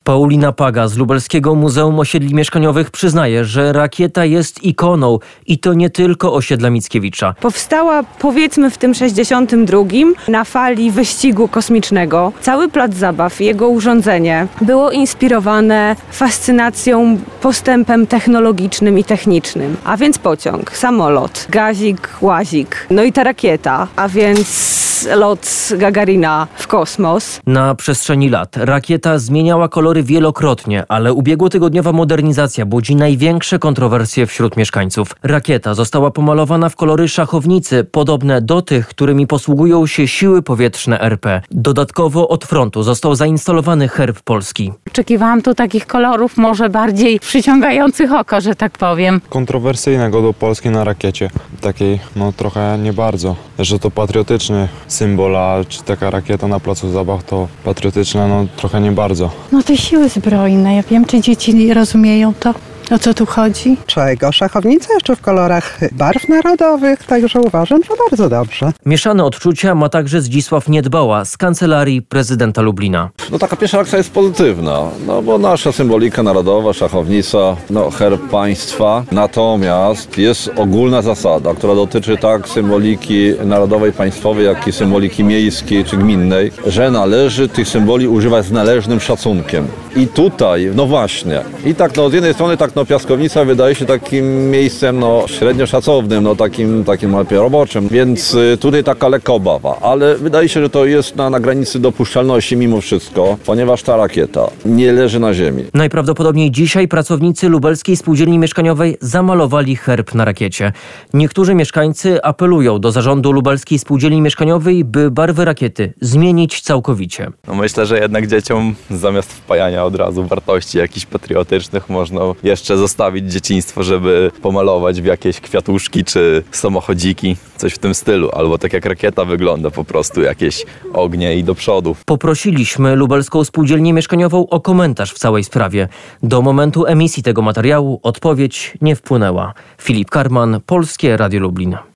Paulina Paga z Lubelskiego Muzeum Osiedli Mieszkaniowych przyznaje, że rakieta jest ikoną i to nie tylko osiedla Mickiewicza. Powstała powiedzmy w tym 62 na fali wyścigu kosmicznego. Cały plac zabaw i jego urządzenie było inspirowane fascynacją postępem technologicznym i technicznym. A więc pociąg, samolot, gazik, łazik, no i ta rakieta, a więc lot Gagarina w kosmos. Na przestrzeni lat rakieta zmieniała kolory wielokrotnie, ale ubiegłotygodniowa modernizacja budzi największe kontrowersje wśród mieszkańców. Rakieta została pomalowana w kolory szachownicy, podobne do tych, którymi posługują się siły powietrzne RP. Dodatkowo od frontu został zainstalowany herb Polski. Oczekiwałam tu takich kolorów może bardziej przyciągających oko, że tak powiem. Kontrowersyjnego do Polski na rakiecie. Takiej, trochę nie bardzo. Że to patriotyczny symbol, a czy taka rakieta na placu zabaw to patriotyczna, trochę nie bardzo. Te siły zbrojne, ja wiem, czy dzieci rozumieją to. O co tu chodzi? Czego? Szachownica jeszcze w kolorach barw narodowych, także uważam, że bardzo dobrze. Mieszane odczucia ma także Zdzisław Niedbała z Kancelarii Prezydenta Lublina. Taka pierwsza reakcja jest pozytywna, bo nasza symbolika narodowa, szachownica, herb państwa. Natomiast jest ogólna zasada, która dotyczy tak symboliki narodowej, państwowej, jak i symboliki miejskiej czy gminnej, że należy tych symboli używać z należnym szacunkiem. I tutaj, właśnie, i tak z jednej strony piaskownica wydaje się takim miejscem średnio szacownym, takim roboczym, więc tutaj taka lekka obawa, ale wydaje się, że to jest na granicy dopuszczalności mimo wszystko, ponieważ ta rakieta nie leży na ziemi. Najprawdopodobniej dzisiaj pracownicy Lubelskiej Spółdzielni Mieszkaniowej zamalowali herb na rakiecie. Niektórzy mieszkańcy apelują do zarządu Lubelskiej Spółdzielni Mieszkaniowej, by barwy rakiety zmienić całkowicie. Myślę, że jednak dzieciom zamiast wpajania od razu wartości jakichś patriotycznych można jeszcze zostawić dzieciństwo, żeby pomalować w jakieś kwiatuszki czy samochodziki, coś w tym stylu. Albo tak jak rakieta wygląda, po prostu jakieś ognie i do przodu. Poprosiliśmy Lubelską Spółdzielnię Mieszkaniową o komentarz w całej sprawie. Do momentu emisji tego materiału odpowiedź nie wpłynęła. Filip Karman, Polskie Radio Lublin.